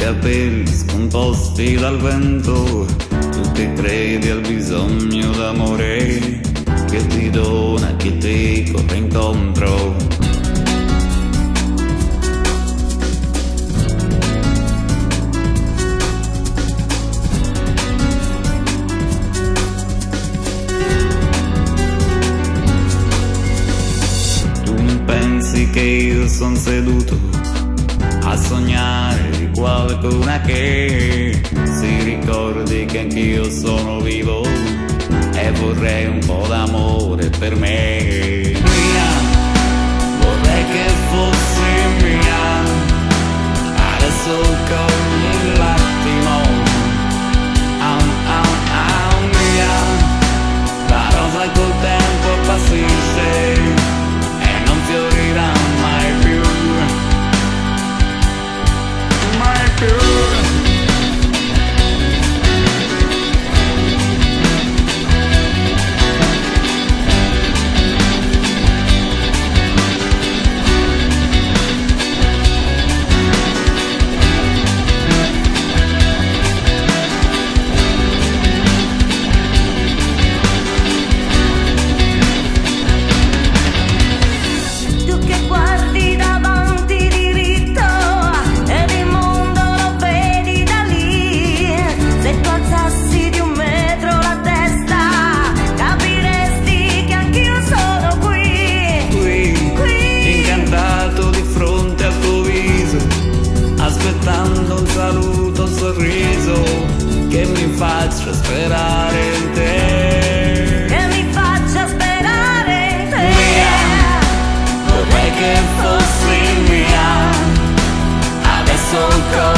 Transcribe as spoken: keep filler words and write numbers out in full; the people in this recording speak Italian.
capelli scomposti dal vento, tu che credi al bisogno d'amore che ti dona chi ti corre incontro. Tu pensi che io son seduto a sognare di qualcuna che si ricordi che anch'io sono vivo e vorrei un po' d'amore per me. Mia, vorrei che fossi mia, adesso cogli l'attimo. Au, au, au, mia, la rosa col tempo appassisce e non fiorirà mai più. Aspettando un saluto, un sorriso che mi faccia sperare in te, che mi faccia sperare in te. Mia, vorrei che fossi mia, adesso